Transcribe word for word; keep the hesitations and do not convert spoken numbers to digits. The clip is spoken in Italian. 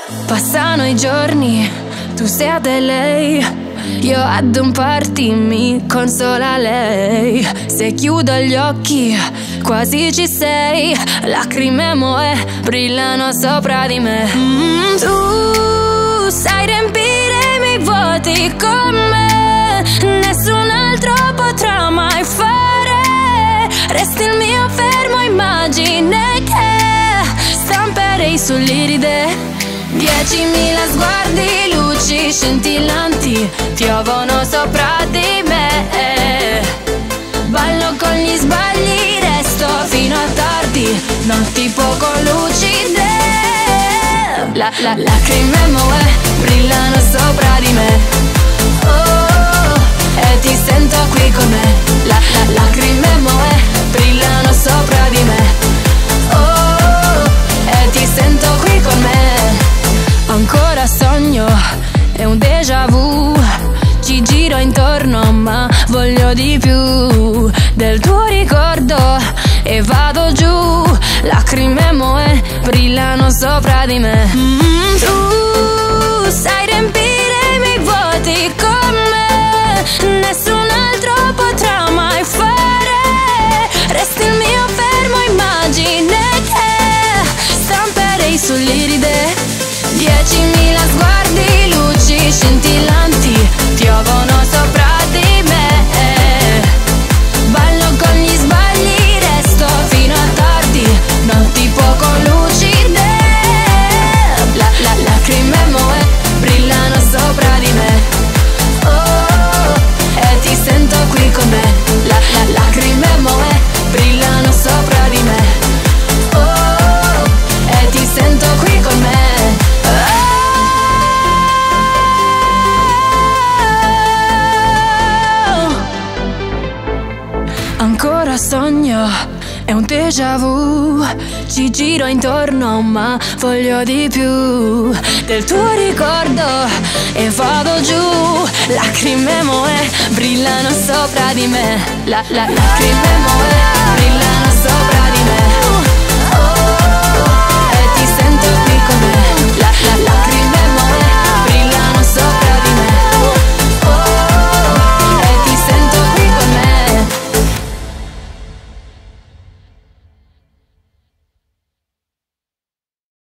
Passano i giorni, tu sei ad L A, io ad un party, mi consola lei. Se chiudo gli occhi, quasi ci sei. Lacrime moe brillano sopra di me. mm, Tu sai riempire i miei vuoti con me, nessun altro potrà mai fare. Resti il mio fermo immagine che stamperei sull'iride. Diecimila sguardi, luci scintillanti piovono sopra di me. Ballo con gli sbagli, resto fino a tardi, notti poco lucide. La, la, lacrime moe brillano sopra di me. Oh, e ti sento qui con me. La, la, lacrime moe brillano sopra di me. Oh, e ti sento qui con me. Ancora sogno, è un déjà vu. Ci giro intorno ma voglio di più del tuo ricordo e vado giù. Lacrime moe brillano sopra di me. mm, Tu sai riempire i miei vuoti con me, nessun altro potrà mai fare. Resti il mio fermo immagine che stamperei sull'iride. Diecimila sguardi, luci scintillanti piovono sopra di me. Ballo con gli sbagli, resto fino a tardi, notti poco lucide. La, la, lacrime moe brillano sopra di me. Oh, e ti sento qui con me. La, la, lacrime moe brillano sopra di me. Oh, e ti sento qui con me. Ancora sogno, è un déjà vu. Ci giro intorno ma voglio di più del tuo ricordo e vado giù. Lacrime moe brillano sopra di me. La, la, lacrime moe brillano